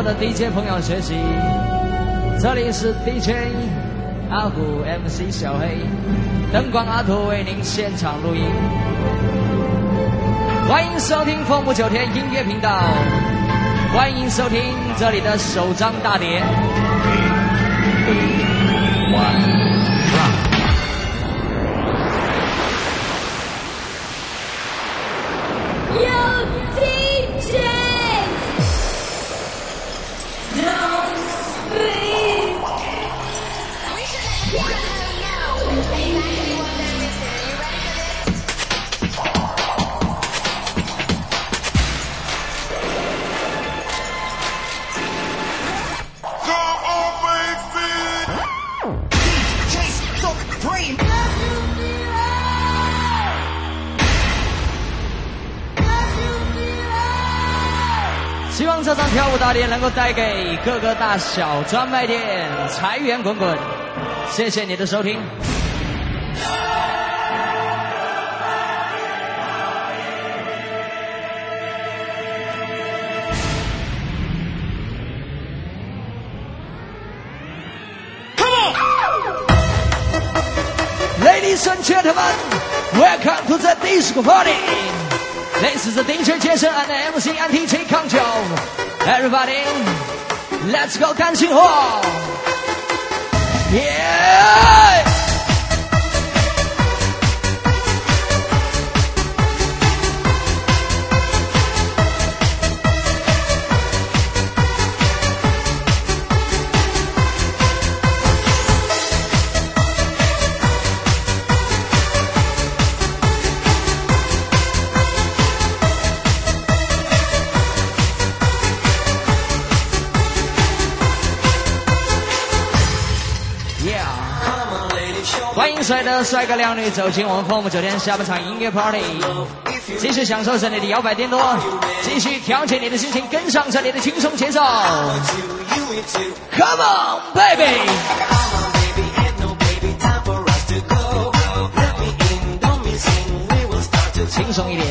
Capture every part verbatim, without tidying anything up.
的 D J 朋友学习。这里是 D J 阿虎 M C 小黑，灯光阿土为您现场录音。欢迎收听风不九天音乐频道，欢迎收听这里的首张大碟。希望这张跳舞大碟能够带给各个大小专卖店财源滚滚。谢谢你的收听。Ladies and gentlemen, welcome to the disco party. This is the D J Jason and the M C and T J Control. Everybody, let's go dancing hall. Yeah! 欢迎帅的帅哥靓女走进我们风母酒店下半场音乐 party， 继续享受这里的摇摆电动，继续调节你的心情，跟上这里的轻松节奏。Come on, baby！ 轻松一点。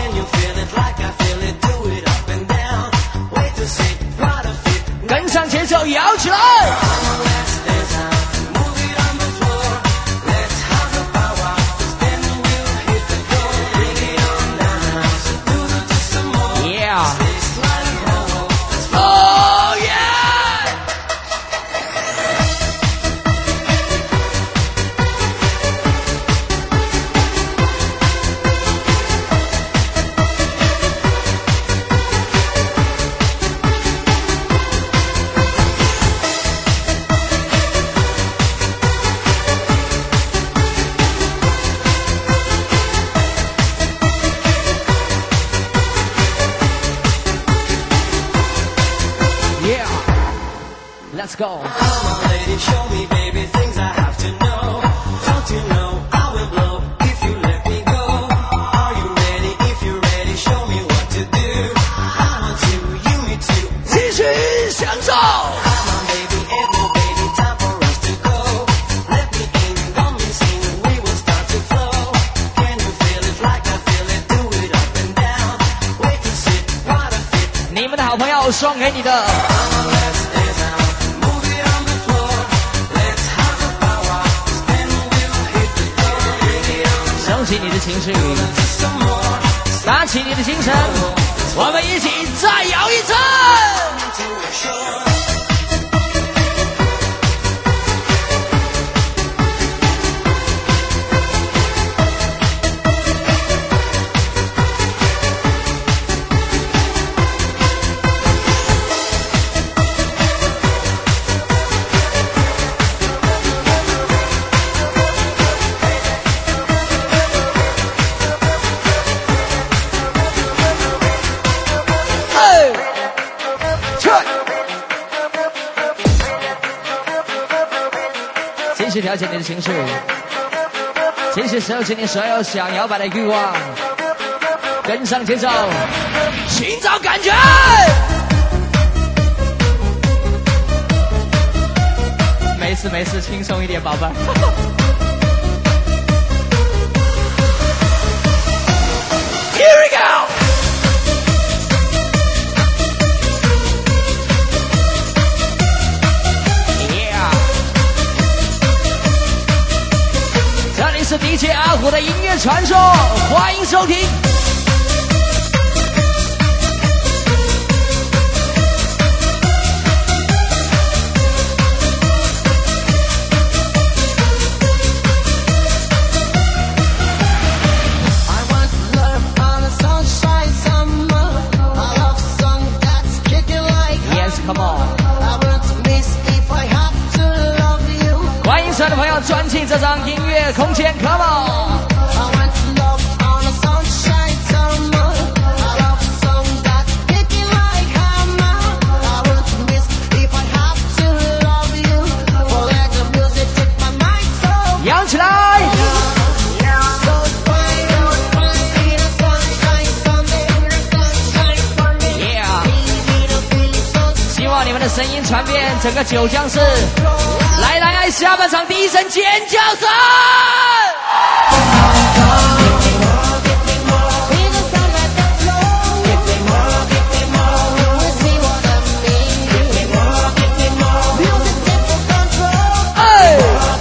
跟上节奏，摇起来！Let's go. Come on, lady, show me, baby, things I have to know. Don't you know I will blow if you let me go? Are you ready? If you're ready, show me what to do. I want you, you me too. 继续享受。Come on, baby, ain't no baby, time for us to go. Let me in, come and sing, we will start to flow. Can you feel it like I feel it? Do it up and down. Wait to sit, what a fit. 你们的好朋友送给你的。升起你的情绪，打起你的精神，我们一起再摇一阵。继续调节你的情绪，继续收起你所有想摇摆的欲望，跟上节奏，寻找感觉。没事没事，轻松一点，宝贝。Here we go. 虎的音乐传说，欢迎收听。Come on！ 欢迎所有的朋友钻进这张音乐空间 ，Come on！ 扬起来！你们的声音传遍整个九江市，来来来，下半场第一声尖叫声！哎！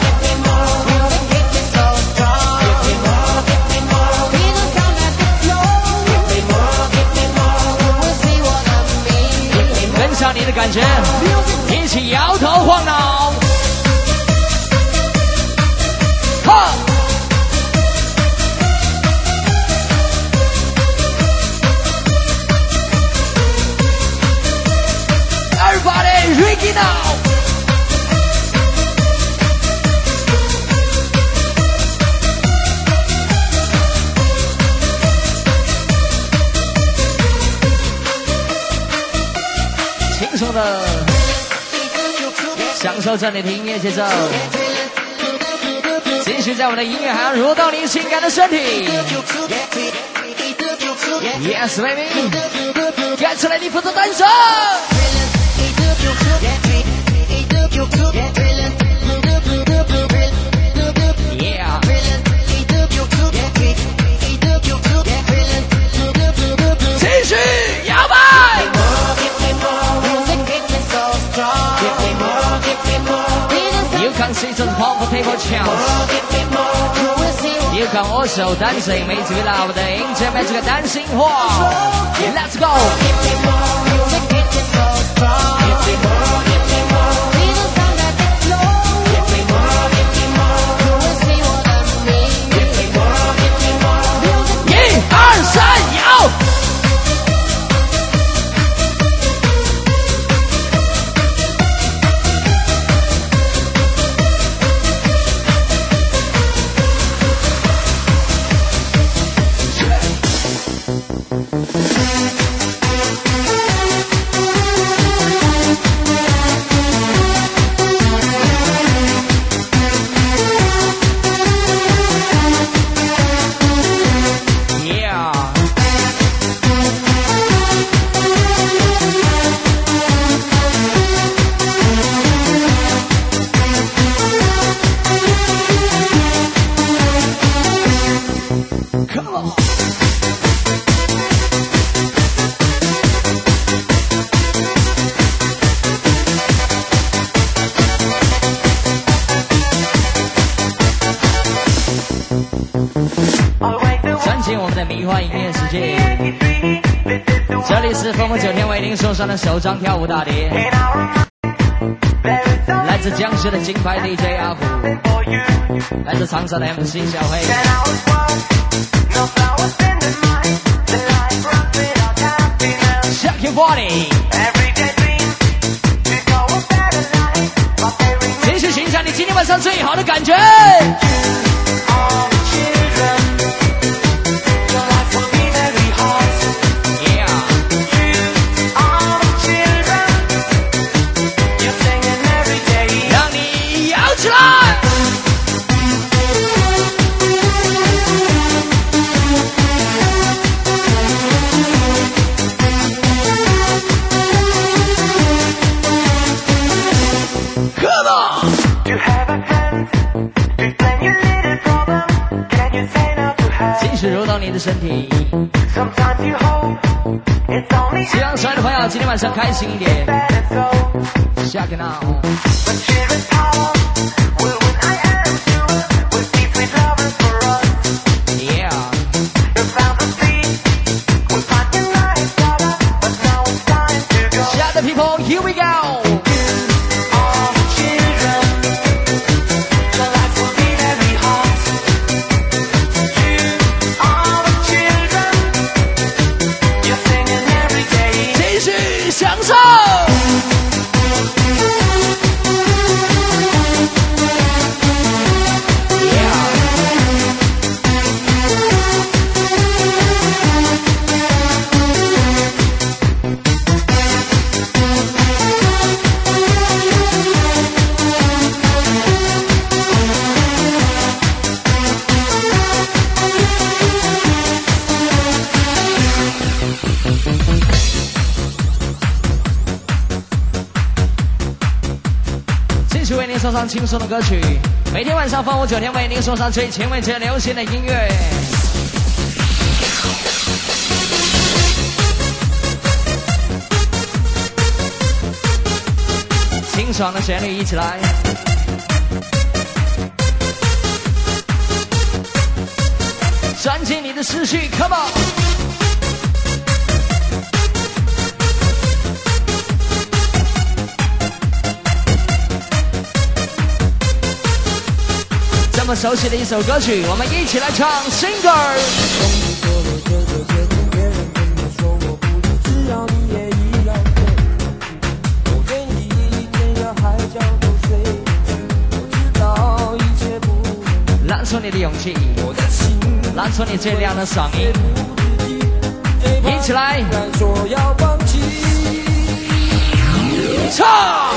跟上你的感觉，一起摇头晃脑。哈 ！Everybody, Ricky now！ 轻松的享受着你的音乐节奏，继续在我们的音乐海洋入到你性感的身体。Yes, baby， get 出来你负责单手。Yeah， 继续摇摆。You can see some comfortable chairs. You can also dancing, make you love the intimate 这个单心话。Let's go.一二三，摇！迷幻音乐世界，这里是风风九天为您送上的首张跳舞大碟，来自江西的金牌 D J 阿虎，来自长沙的 M C 小黑。Shake your body， 继续欣赏你今天晚上最好的感觉。揉到你的身体，希望所有的朋友今天晚上开心一点。下个闹。 继续为您送上轻松的歌曲。每天晚上放五九天为您送上最前卫、最流行的音乐。清爽的旋律，一起来。钻进你的思绪 ，Come on！ 这么熟悉的一首歌曲，我们一起来唱 Singer。拿出你的勇气，拿出你最亮的嗓音，一起来唱。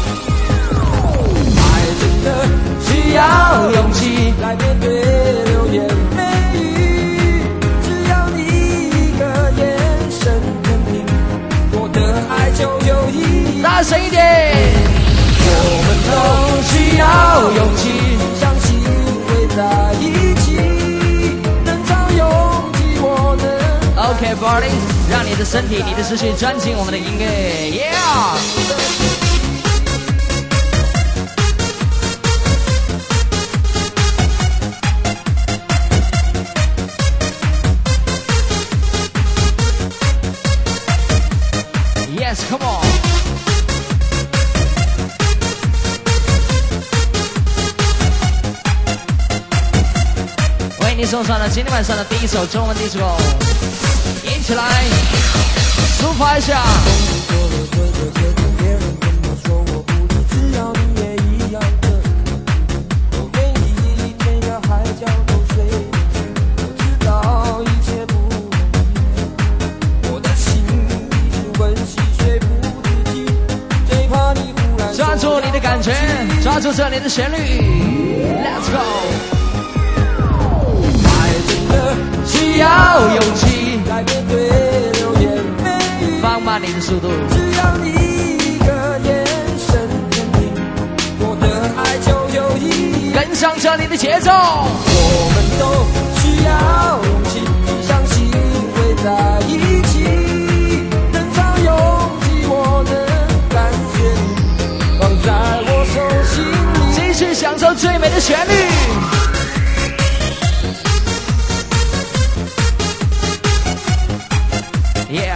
需要勇气来面对流言蜚语，只要你一个眼神肯定，我的爱就有意义。大声一点！我们都需要勇气，相信会在一起，能常拥挤我能。OK, body， 让你的身体、你的思绪钻进我们的音乐 ，Yeah。Come on！ 为你送上了今天晚上的第一首中文 disco， 一起来抒发一下。抓住你的感觉，抓住这里的旋律 ，Let's go！ 爱真的需要勇气来面对流言蜚语，放慢你的速度，只要你一个眼神肯定，我的爱就有意义。跟上这里的节奏，我们都需要勇气，相信会在一起，能常拥挤我能感觉你放在我手心里，继续享受最美的旋律。Yeah，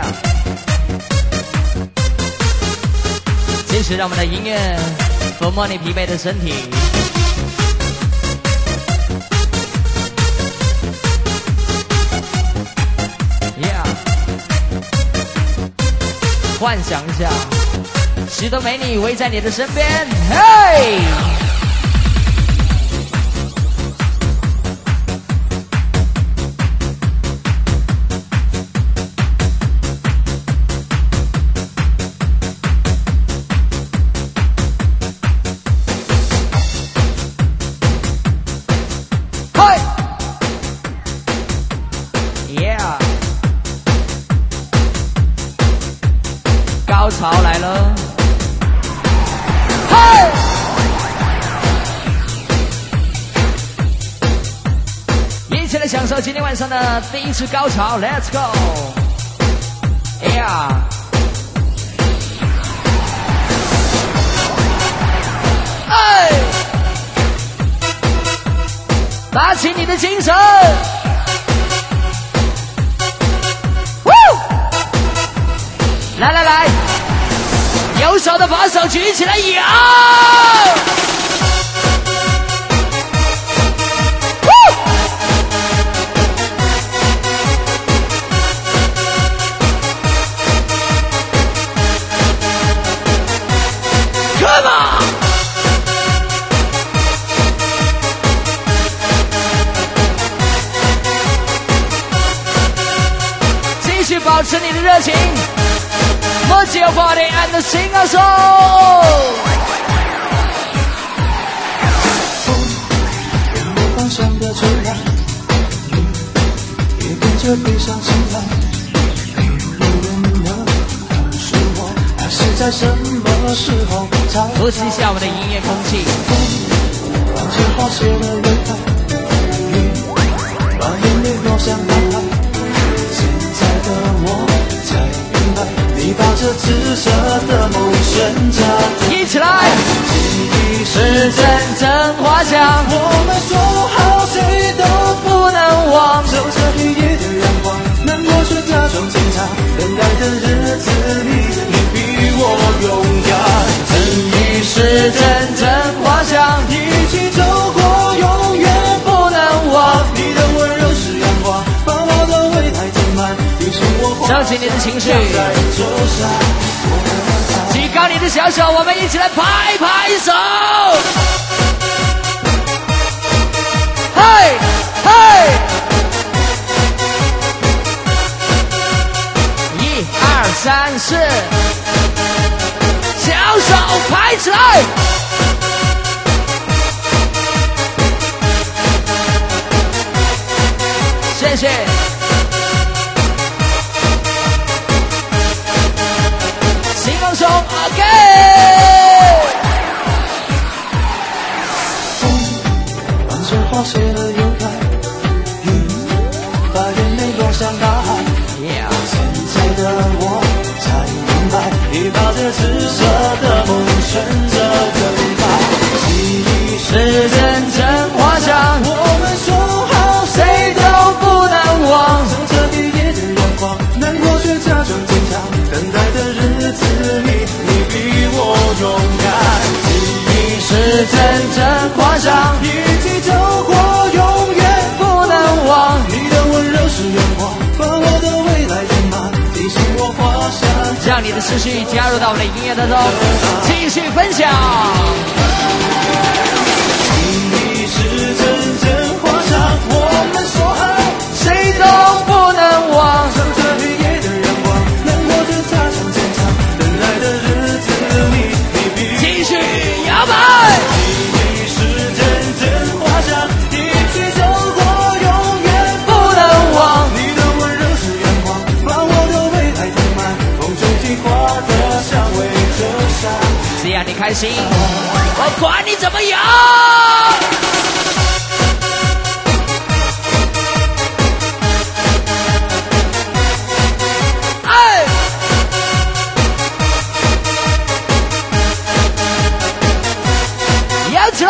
继续让我们的音乐抚摸你疲惫的身体。Yeah， 幻想一下。许多美女围在你的身边，嘿！嘿 ！Yeah！ 高潮来了！一起来享受今天晚上的第一次高潮 ，Let's go！ Yeah！ 哎，打起你的精神！来来来，右手的把手举起来摇！继续保持你的热情 ，Move your body and sing a song。 风没方向的吹来，雨也跟着悲伤起来。有人呢？是我，还是在什么时候才呼吸一下我们的音乐空气。 风完全化解了悲哀，雨把眼泪落向大海。现在的我才明白，你把这紫色的梦选择。 一起来！是阵阵花香， 我们说好谁都不能忘。 守着黑夜的阳光，难过却假装坚强。等待的日子里，你比我勇敢。 正义是阵阵花香， 一起走过，永远不能忘。 你的温柔是阳光，把我的未来填满。提醒我收起你的情绪， 在手上。 举高你的小手，我们一起来拍拍手。嘿，嘿，一二三四，小手拍起来。谢谢。新放松 ，OK。 风完全化解了忧郁，雨把眼泪落向大海。 Yeah. 现在的我才明白，你把这紫色的梦选择等待。记忆是阵阵花香， 我们说好谁都不能忘。 守着黑夜的阳光，难过却假装坚强。等待的日子里，你比我勇敢。记忆是阵阵花香， 一起走过，永远不能忘。 你的温柔是阳光，把我的未来填满。提醒我画下， 让你的思绪加入到我们的音乐当中，继续分享。 记忆是阵阵花香，我们说好， 谁都不能忘。 守着黑夜的阳光，难过着假装坚强。等待的日子里，你比继续摇摆。 记忆是阵阵花香，一起走过，永远不能忘。 你的温柔是阳光，把我的未来填满。风中计划的香味遮下， 只要你开心，我管你怎么样。哎，摇起来！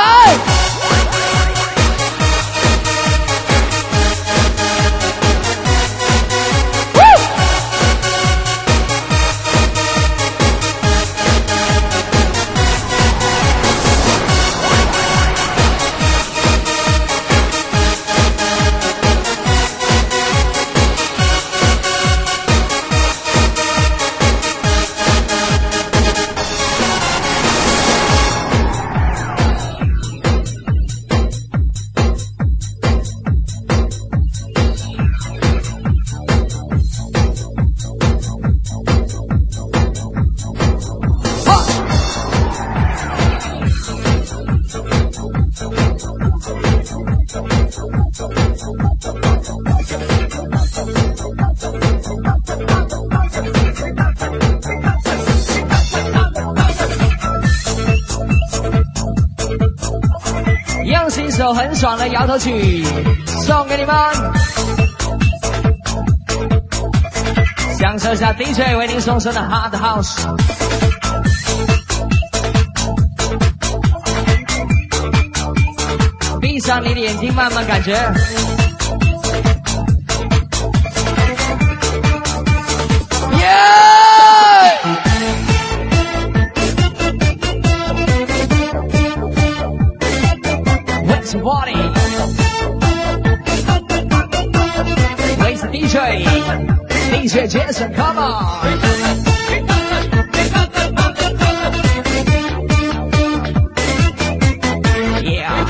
用心手很爽的摇头曲送给你们，享受一下 D J 为您送上的 Hard House。闭上你的眼睛，慢慢感觉。What's your body? Where's the D J? D J Jason, come on! Yeah.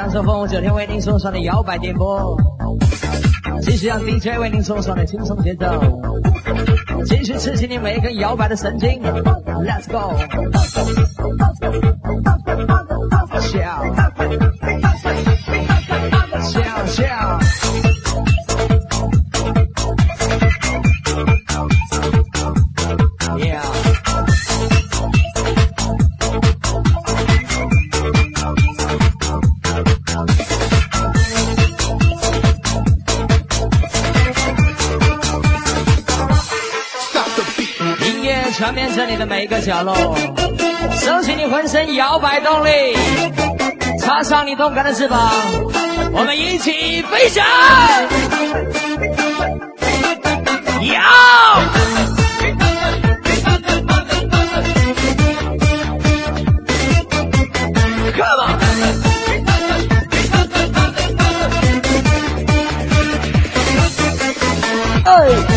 享受风九天为您送上的摇摆电波，继续让 D J 为您送上的轻松节奏，继续刺激你每一根摇摆的神经。Let's go， 笑笑笑。传遍这里的每一个角落，收起你浑身摇摆动力，插上你动感的翅膀，我们一起飞翔！摇 ！Come on！ 哎。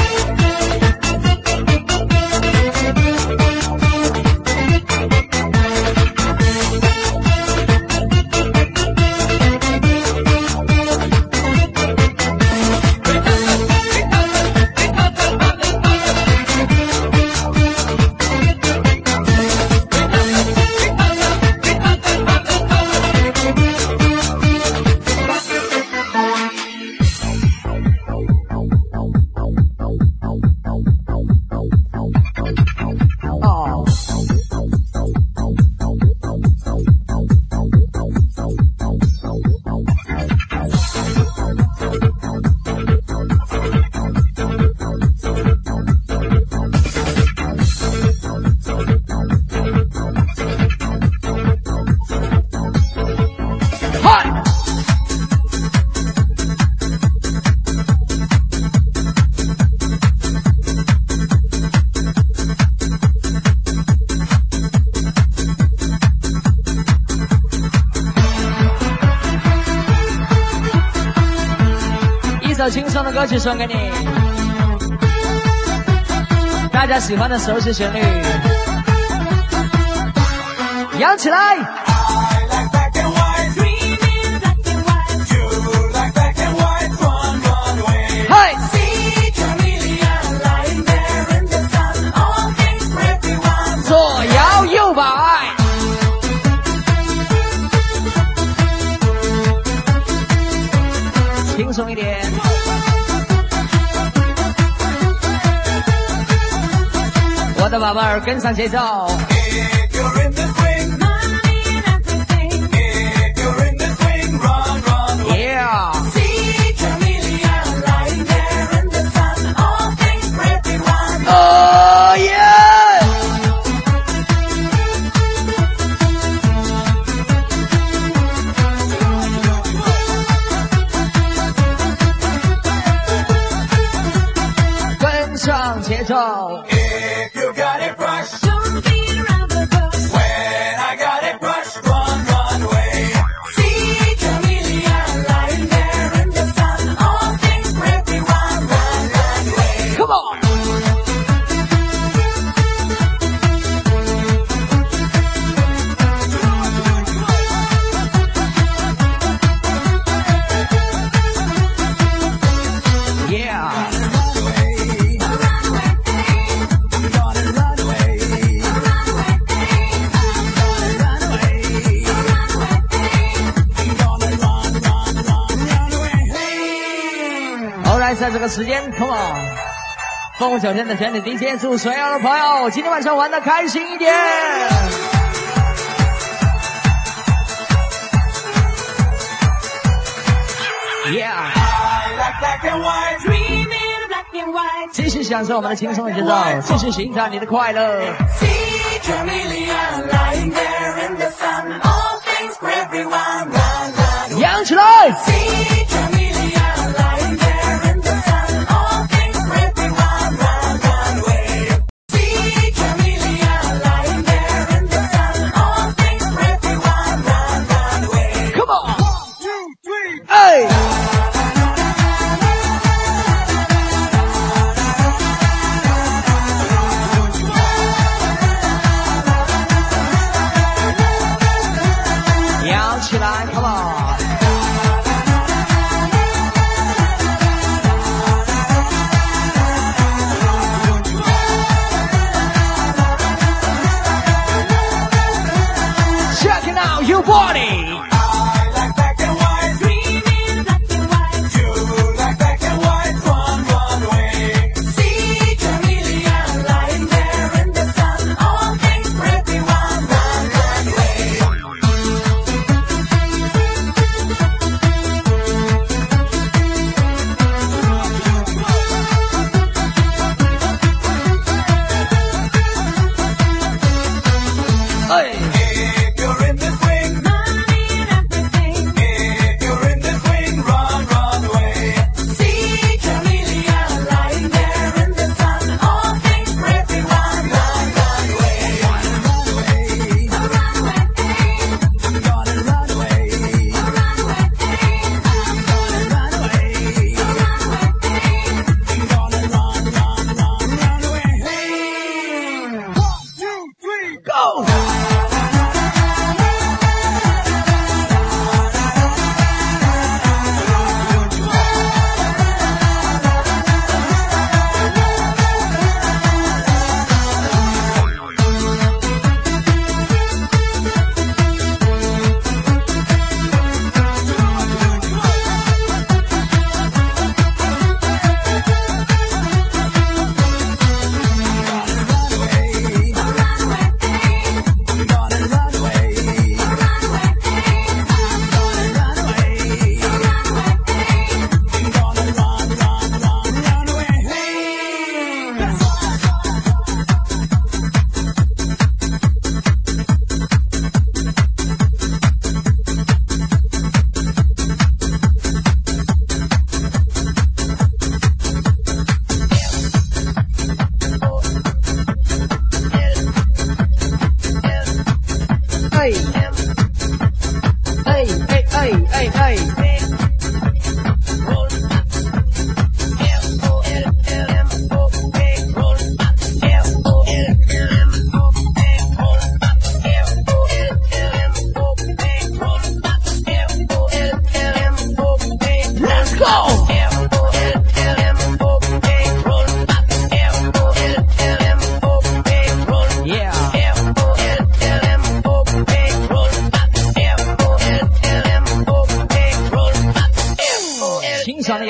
轻松的歌曲送给你，大家喜欢的熟悉旋律，扬起来！嗨！左摇右摆，轻松一点。我的宝贝儿，跟上节奏。Yeah。Oh yeah。跟上节奏。在这个时间 ，Come on， 风九天的全体 D J， 祝所有的朋友今天晚上玩的开心一点。Yeah， 继续享受我们的轻松的节奏，继续寻找你的快乐。扬起来！起来 ，Come on！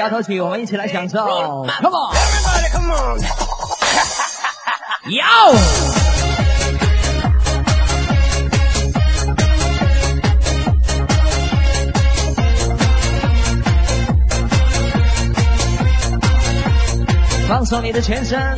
摇头曲，我们一起来享受 ，Come on，Everybody come on， 摇。放松你的全身，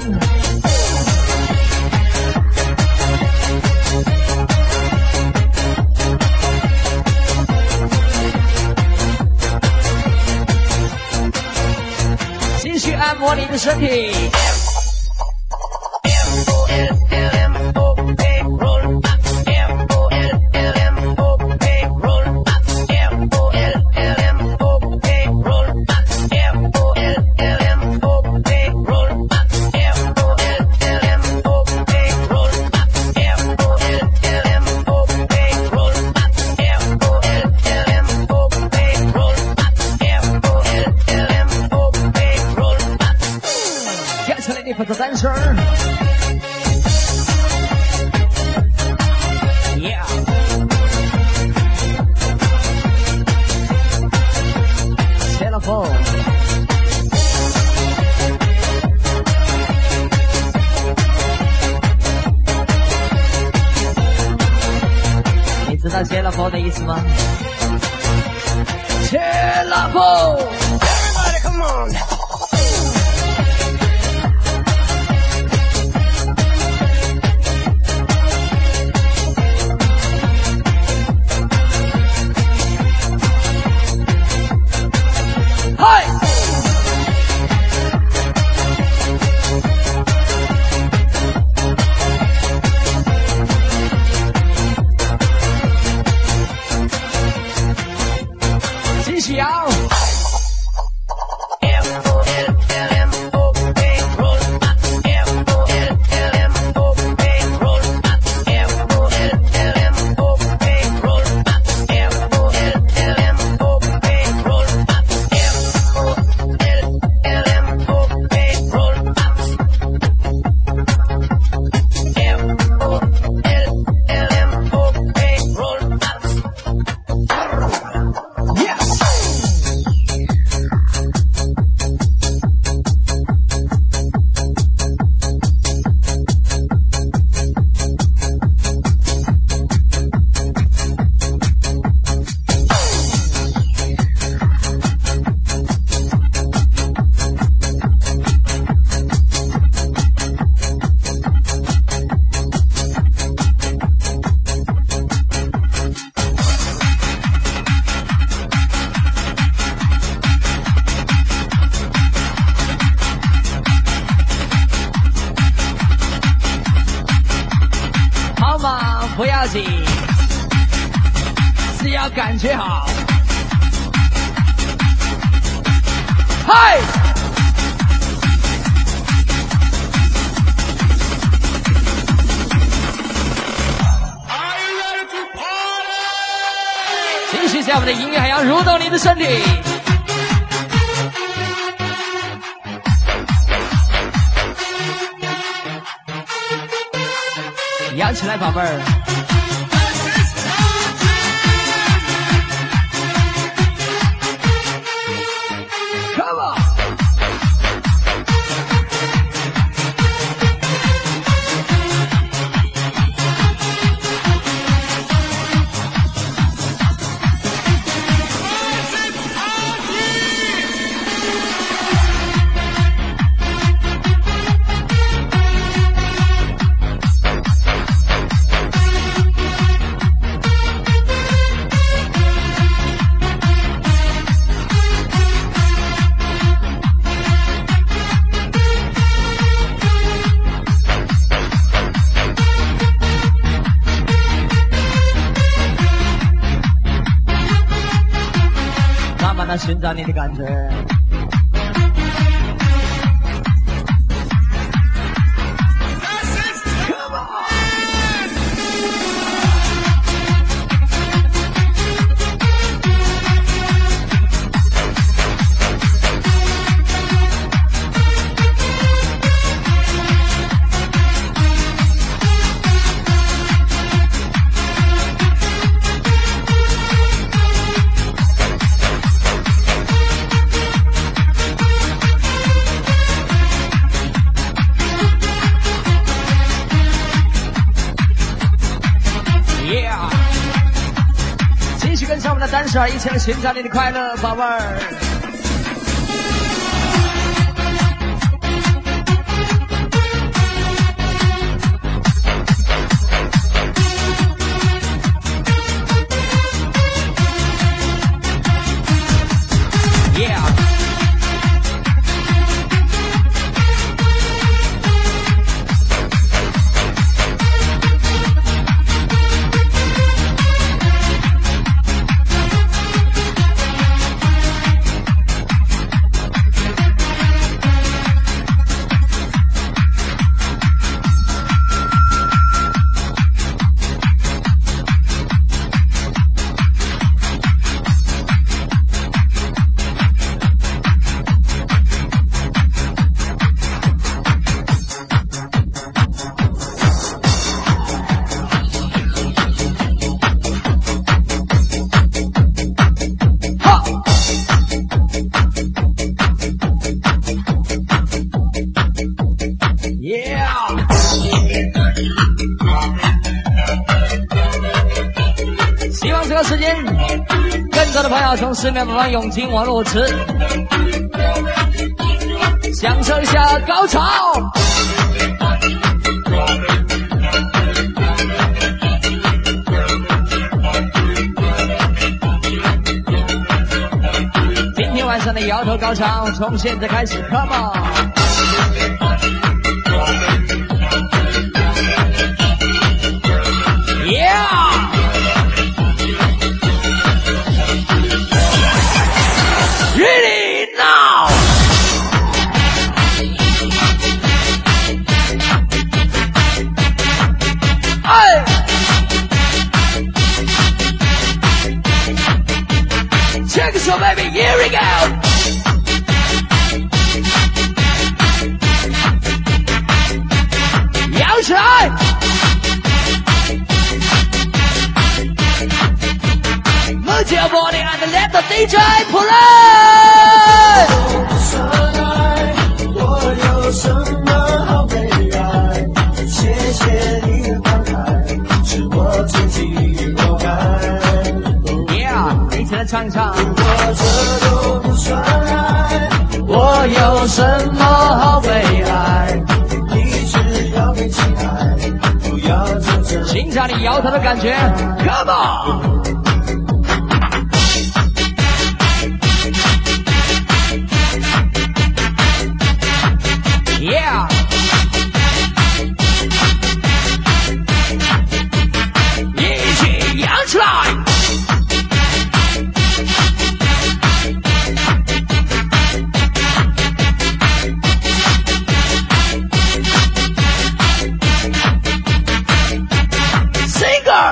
继续按摩你的身体。For the dancer, yeah. 切了风，你知道切了风的意思吗？切了风 ，Everybody come on。不要紧，只要感觉好。嗨！继续下我们的音乐还要蠕动你的身体。摇起来，宝贝儿！寻找你的感觉。 十二，一起来寻找你的快乐，宝贝儿。 从四面八方涌进网络池，享受一下高潮。今天晚上的摇头高潮从现在开始 ，Come on！Yeah！Really now！ 哎 ！Check it out, baby. Here we go. 摇起来！ Move your body and let the D J play。 我有什么好悲哀？谢谢你的慷慨，是我自己活该。 Yeah， 一起来唱一唱。 我这都不算爱， 我有什么好悲哀？ 你只要被期待，不要真正。 欣赏你摇头的感觉 ，Come on。Yeah， 一起扬起来 ，Singer。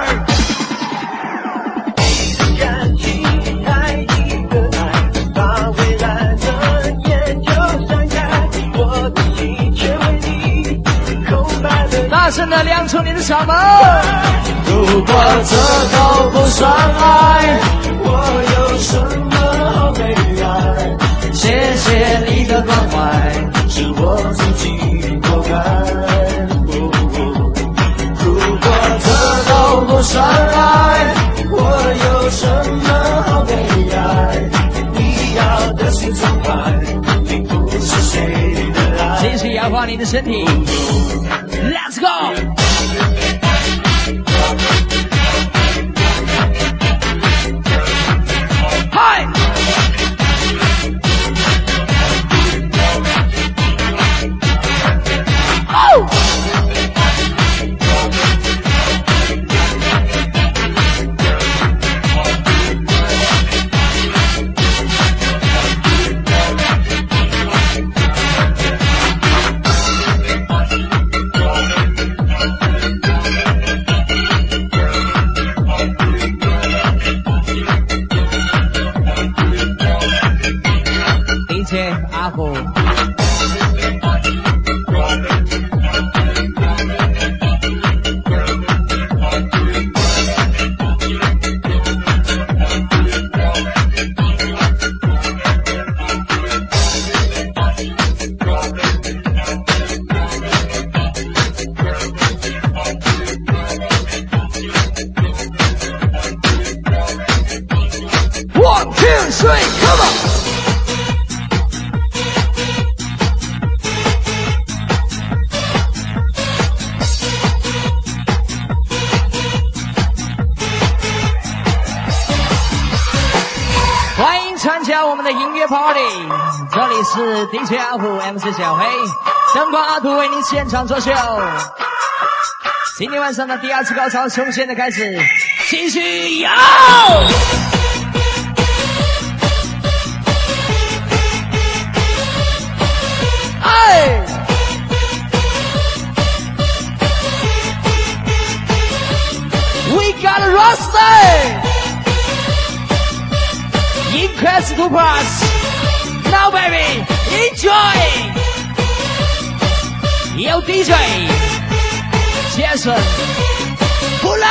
感情爱一个爱，把未来的眼就闪开，我的心却为你空白了。 大声的亮出你的嗓门。 如果这都不算爱，我有什么好悲哀？ 谢谢你的关怀， 是我自己活该。如果这都不算爱，我有什么好悲哀？你要的心痛快，并不是谁的爱。 继续摇晃你的身体 ，Let's go。嗨！哦！阿虎， 我们的音乐 party， 这里是 D J 阿虎 M C 小黑，灯光阿土为您现场作秀。今天晚上的第二次高潮从现在开始，继续摇。哎 ，We got a roster。Increase to plus. Now baby, enjoy. 有 D J 杰森不累。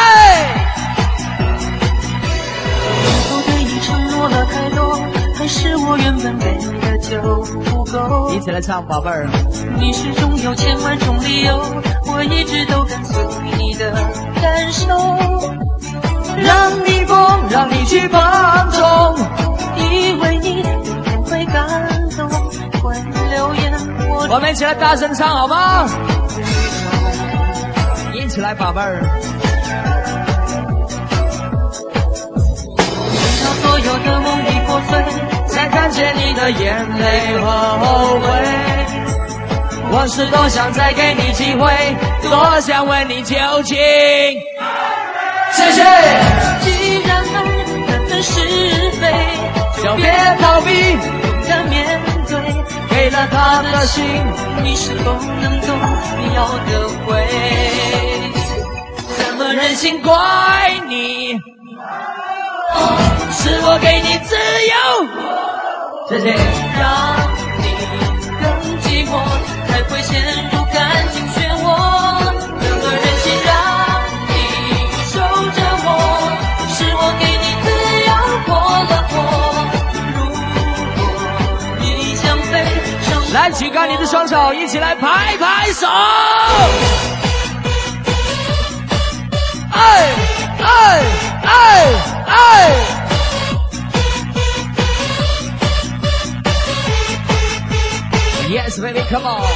我对你承诺了太多，还是我原本给的就不够。 一起来唱，宝贝儿。 你始终有千万种理由，我一直都跟随你的感受， 让你疯，让你去放纵。 以为你有天会感动，会留言我。 我们一起来大声唱好吗？一起来，宝贝儿。 让所有的梦已破碎， 才看见你的眼泪和后悔。我是多想再给你机会，多想问你究竟。谢谢。 既然爱难分是非， 就别逃避， 勇敢面对。 给了他的心， 你是否能懂你要的回？ 怎么忍心怪你？是我给你自由。谢谢。 让你更寂寞，才会陷入感情漩涡。怎么忍心让你受折磨？是我给你自由过了火。如果你想飞上， 来举高你的双手，一起来拍拍手。哎哎哎哎！Yes, baby, come on.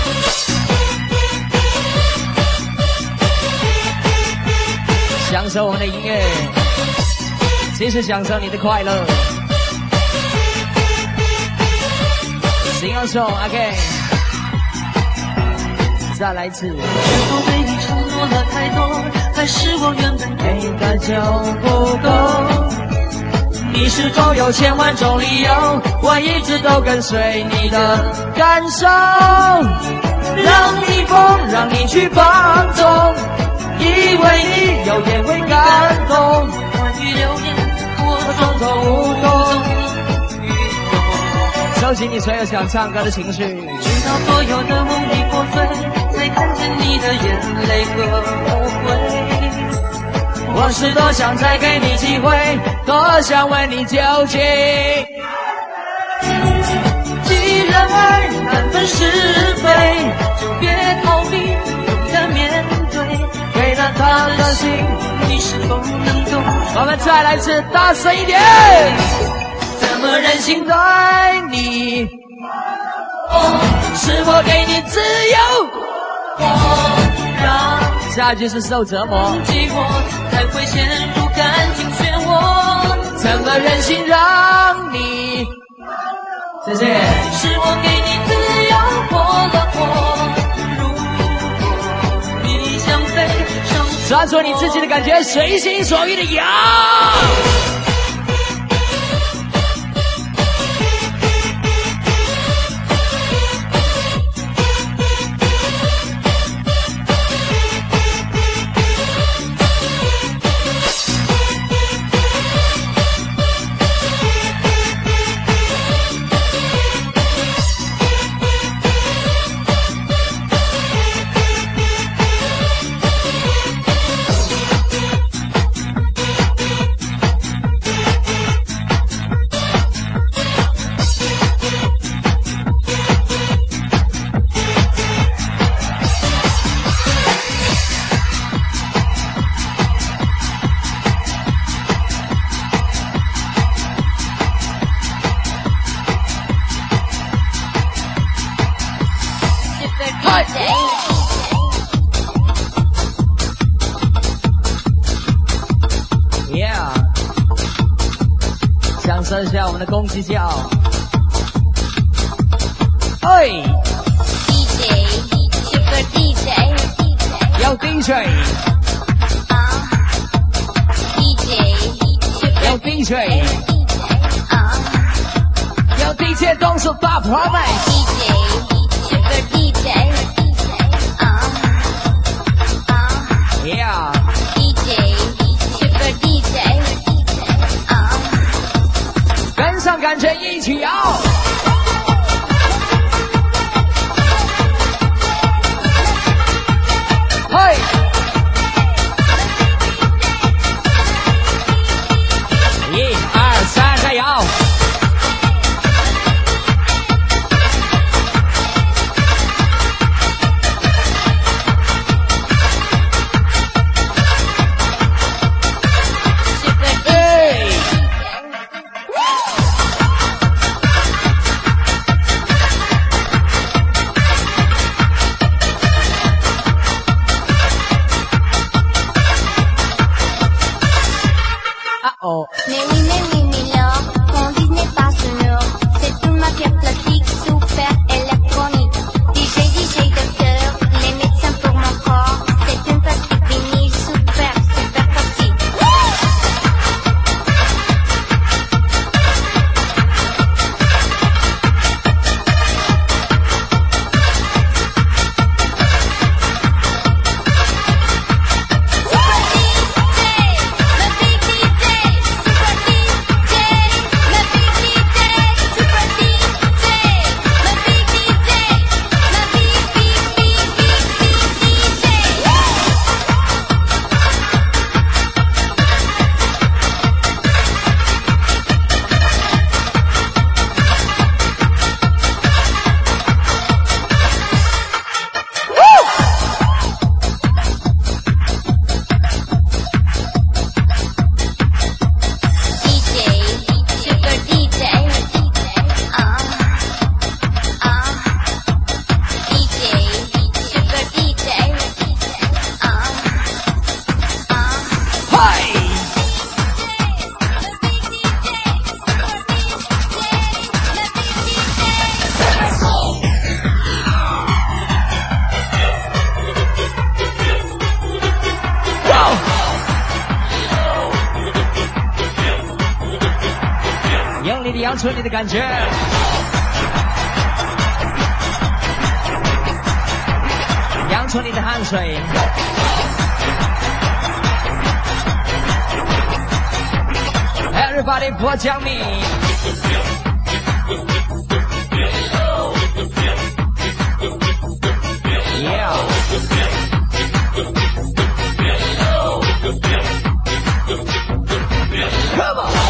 享受我们的音乐，其实享受你的快乐。Sing a song again， 再来一次。 是否对你承诺了太多，还是我原本给的就不够？ 你始终有千万种理由，我一直都跟随你的感受，让你疯，让你去放纵，以为你有天会感动。 关于流年，我种种无动于衷，收集你所有想唱歌的情绪， 直到所有的梦已破碎，才看见你的眼泪和后悔。 我是多想再给你机会，多想问你究竟。 既然爱难分是非，就别逃避，勇敢面对。 给了他的心， 你是否能懂？ 我们再来一次，大声一点。怎么忍心对你？ 哦， 是我给你自由。 我让下句是受折磨， 寂寞才会陷入感情漩涡。 怎么忍心让你？谢谢。 是我给你自由过了火。如果你想飞上， 抓住你自己的感觉，随心所欲的摇。 受一下我们的公鸡叫。哎 D J Super D J 有 D J 啊 D J Super 有 D J 啊有 D J 动手大 promise D J Super D J 啊啊 Yeah D J Super D J 啊跟上感觉一起摇。嘿，一二三，加油！ Mais oui, mais oui, mais là, qu'on dise n'est pas sonore. C'est toute ma pierre plastique, super électronique. D J, D J, docteur, les médecins pour mon corps. C'est une plastique vinyle, super, super facile. 扬出你的感觉，扬出你的汗水。Everybody put on me. Yeah. Come on.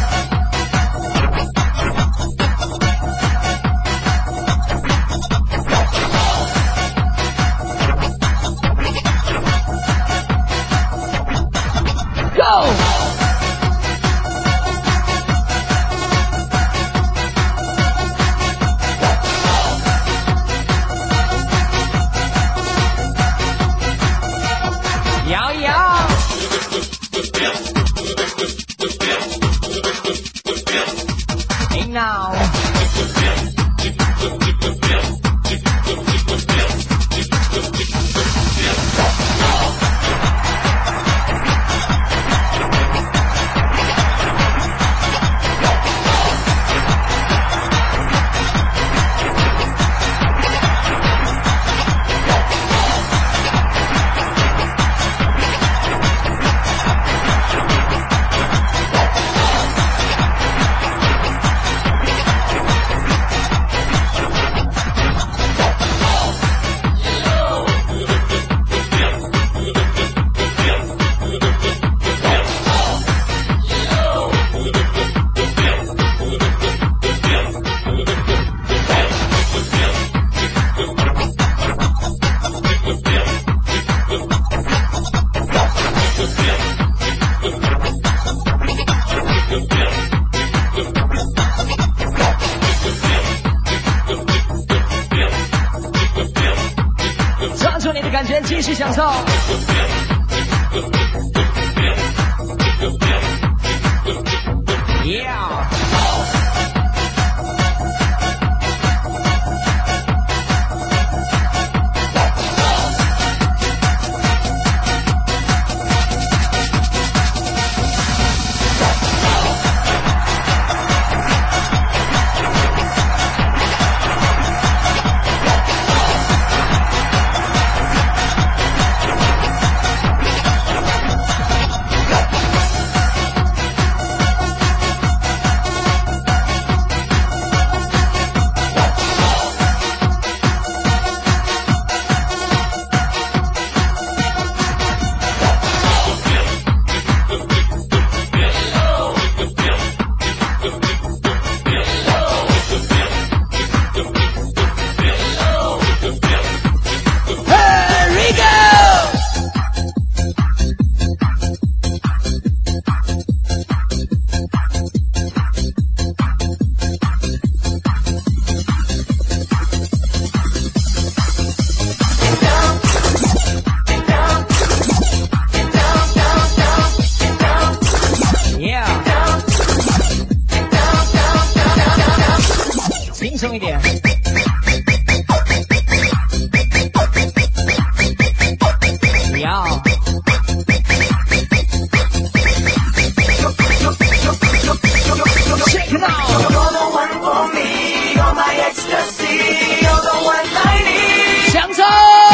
Go! 摇一摇。Hey now.抓住你的感觉，继续享受。 Yeah。一点。你要。Check it out. You're the one for me. You're my ecstasy. You're the one I need. 享受。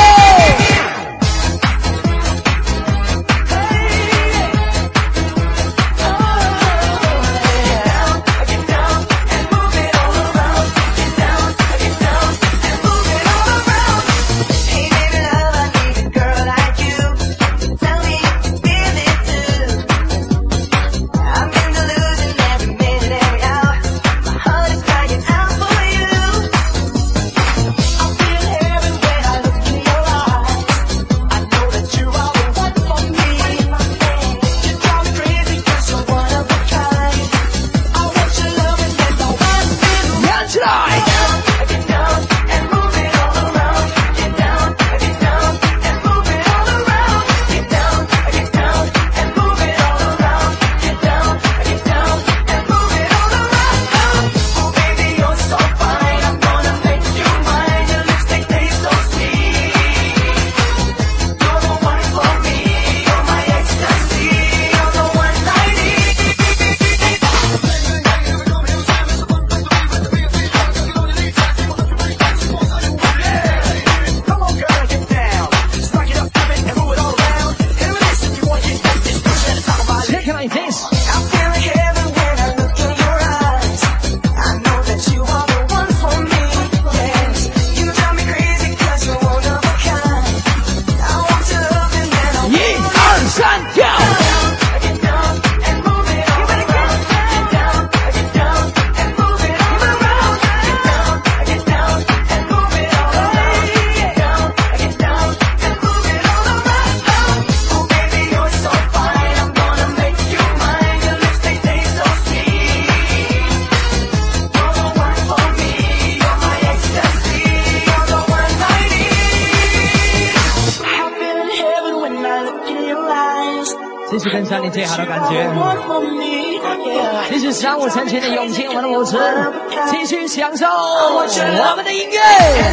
这是跟上你最好的感觉，这是上午成群的勇气，我们的舞池，继续享受我们的音乐。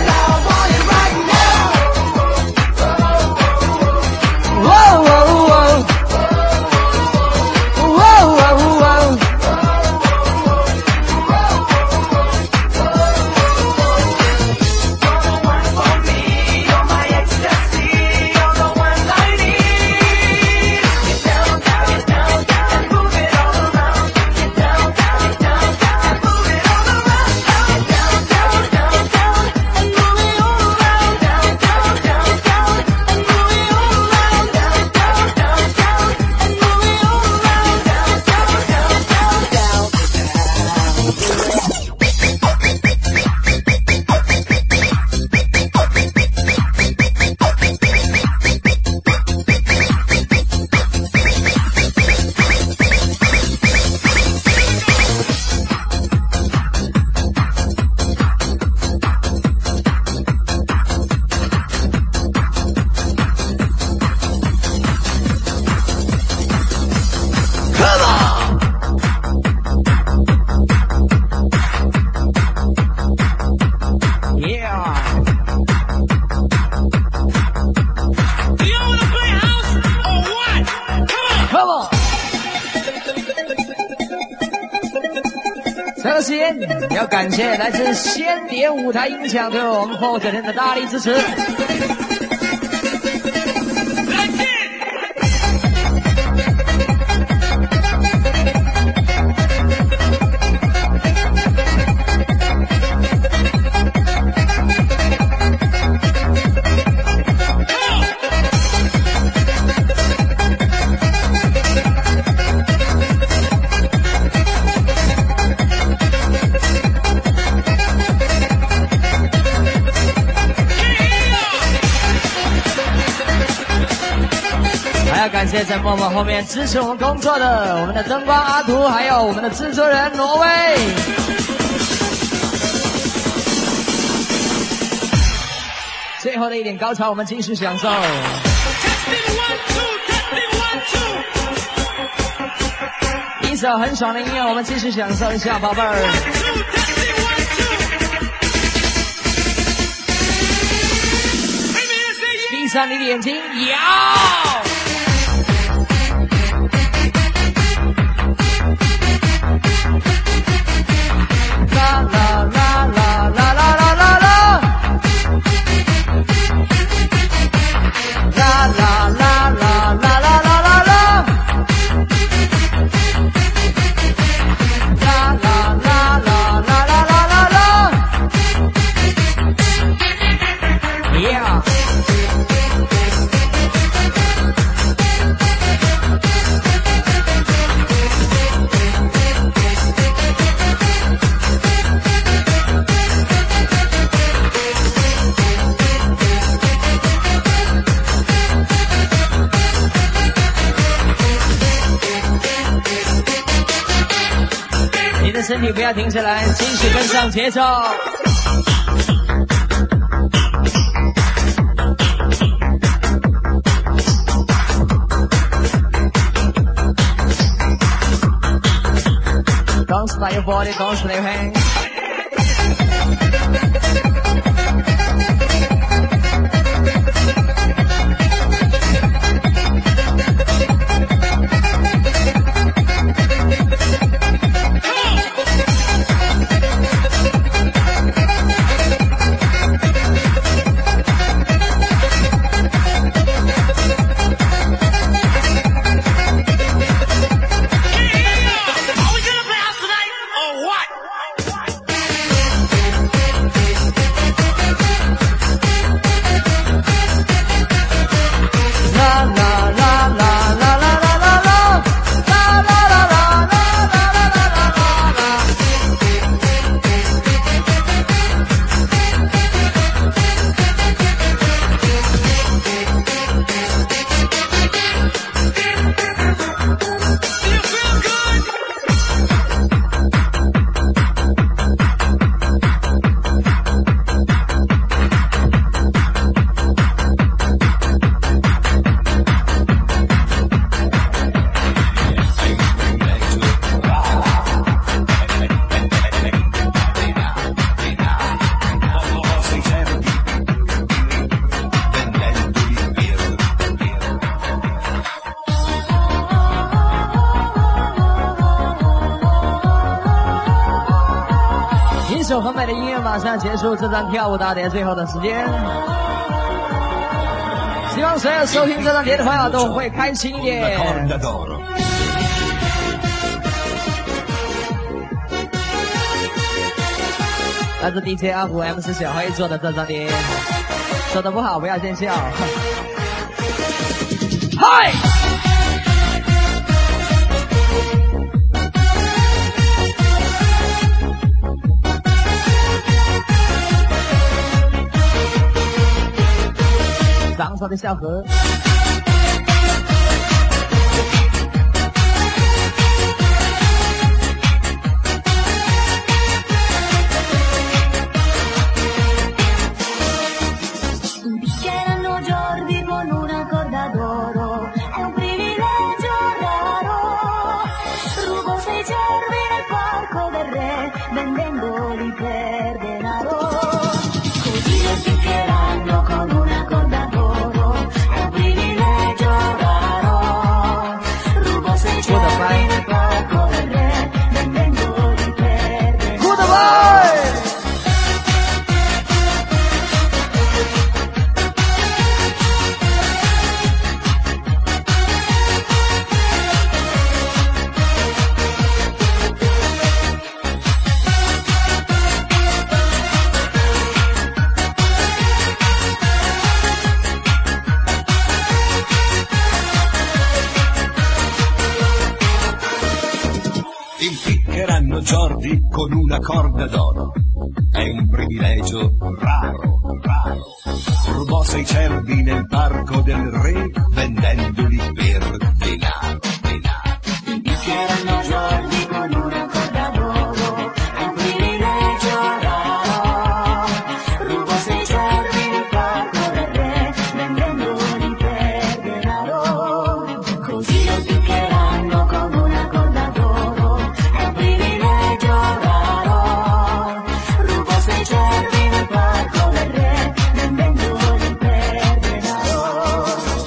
哇哇哇！哇哇哇！ 这个时间要感谢来自仙蝶舞台音响对我们后九天的大力支持。感谢在默默后面支持我们工作的我们的灯光阿图，还有我们的制作人挪威。最后的一点高潮，我们继续享受。一首很爽的音乐，我们继续享受一下，宝贝儿。闭上你的眼睛，摇。啦啦啦啦啦啦啦啦啦，啦啦啦啦啦啦啦啦啦，啦啦啦啦啦啦啦啦啦 ，Yeah。身体不要停下来，继续跟上节奏。Don't stop your body, don't stop your hands.很美的音乐马上结束这张跳舞大碟最后的时间，希望所有收听这张碟的朋友都会开心一点。来自 D J 阿虎 M C 小黑做的这张碟，做的不好不要见笑。嗨！长沙的小河。 Un bicchiere Giordi con una corda d'oro, è un privilegio raro. Rubo sei cervi nel parco del re, vendendoli per denaro. Così le piccheranno con una corda d'oro, è un privilegio Stefano Giordi con una corda d'oro. È un privilegio raro, raro. Rubò sei cervi nel parco del re vendendoli per denaro, denaro. Mi picchieranno Giordi con una corda d'oro, è un privilegio raro. Rubò sei cervi nel parco del re vendendoli per denaro. Così lo picchieranno con una corda d'oro, è un privilegio raro. Rubò sei cervi nel parco del re vendendoli per denaro.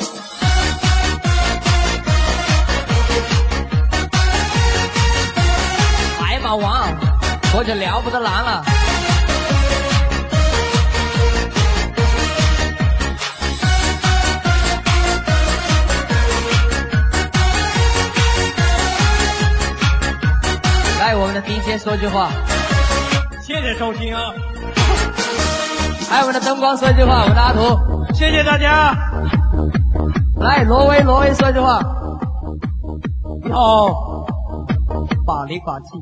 海马王，我就了不得难了。来，我们的 D J 说句话。 谢谢收听啊！ 来，我们的灯光说句话，我们的阿图。 谢谢大家。 来，挪威，挪威说句话。 你好，把里把气。